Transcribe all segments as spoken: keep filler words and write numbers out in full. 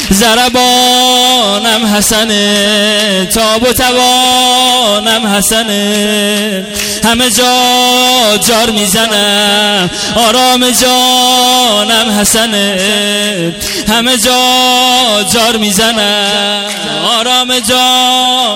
ضربانم حسنه، تاب و توانم حسنه، همه جا جار میزنم آرام جانم حسنه، همه جا جار میزنم آرام جان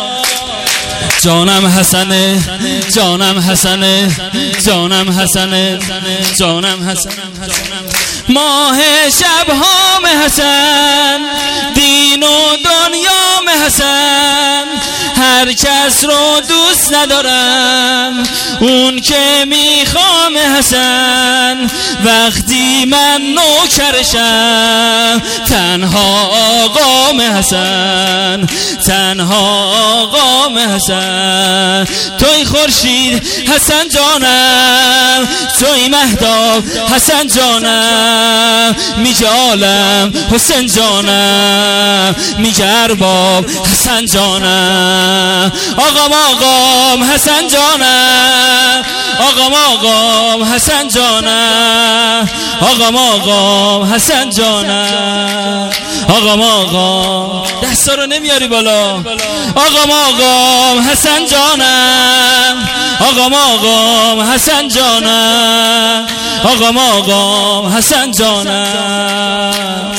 جانم حسنه، جانم حسنه، جانم حسنه، جانم حسنه. ماه شبهام حسن، دین و دنیام حسن، هر کس رو دوست ندارم اون که میخوام حسن، وقتی من نوکرشم تنها آقام حسن، تنها آقام حسن. توی خورشید حسن جانم، توی مهتاب حسن جانم، میگه عالم حسین جانم، میگه ارباب حسن جانم، آقام آقام حسن جانم، آقام آقام حسن جانم، آقام آقام حسن جانم، آقام آقام. دستا رو نمیاری بالا. آقام آقام حسن جانم، آقام آقام حسن جانم، آقام آقام حسن جانم.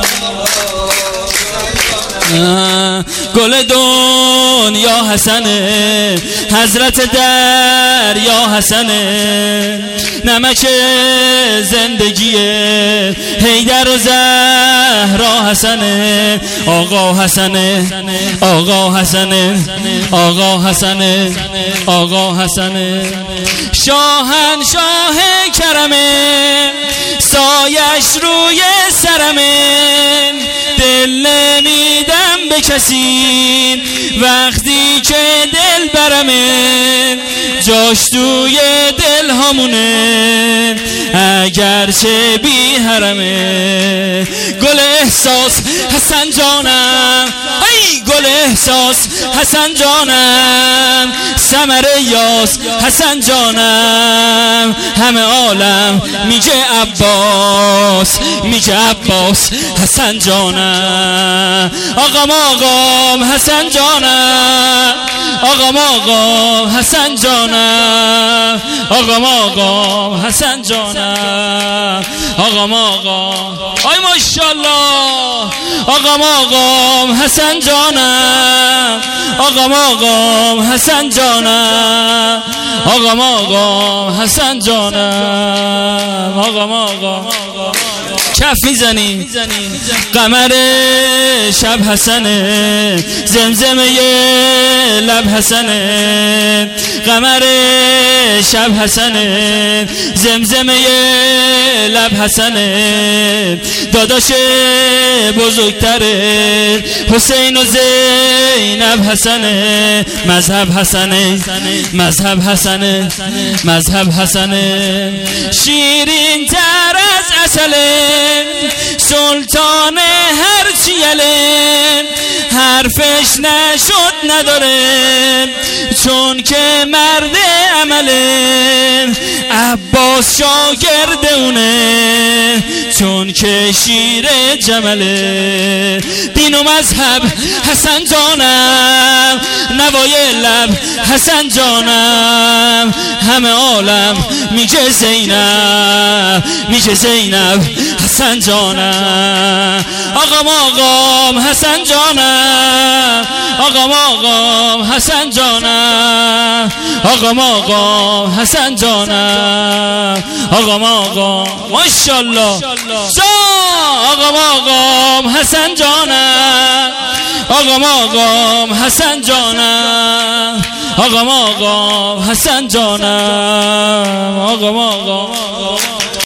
گل دنیا حسنه، حضرت دریا حسنه، نمک زندگیه حیدر و زهرا حسنه، آقا حسنه، آقا حسنه، آقا حسنه، آقا حسنه. شاهنشاه کرمه، سایش روی سرمه، دل نمیدم به کسی وقتی که دل برمه، جاش توی دل همونه اگرچه بی حرمه. گل احساس حسن جانم، ای گل احساس حسن جانم، ثمر یاس حسن جانم، همه عالم میگه عباس، میگه عباس حسن جانم، آقام آقام حسن جانم، آقام آقام حسن جانم، آقام آقام حسن جانم، آقام آقام. آی ماشاءالله. آقام آقام حسن جانم، آقام آقام حسن جانم، آقام آقام حسن جانم، آقام آقام. کف میزنی قمر شب حسنه، زمزمه لب حسنه، قمر شب حسنه، زمزمه لب حسنه، داداش بزرگتره حسین و زینب حسنه، مذهب حسنه، مذهب حسنه، مذهب حسنه. شیرین تر از عسله، سلطان هر چیله، حرفش نشد نداره چون که مرد عمله، عباس شاگرد اونه چون که شیر جمله. دین و مذهب حسن جانم، نوای لب حسن جانم، همه عالم میگه زینب، میگه زینب حسن جانم، آقام آقام حسن جانم، آقام آقام حسن جانم، آقام آقام حسن جانم، آقام آقام. ماشاءالله. آقام آقام حسن جانم، آقام آقام حسن جانم، آقام آقام حسن جانم، آقام آقام.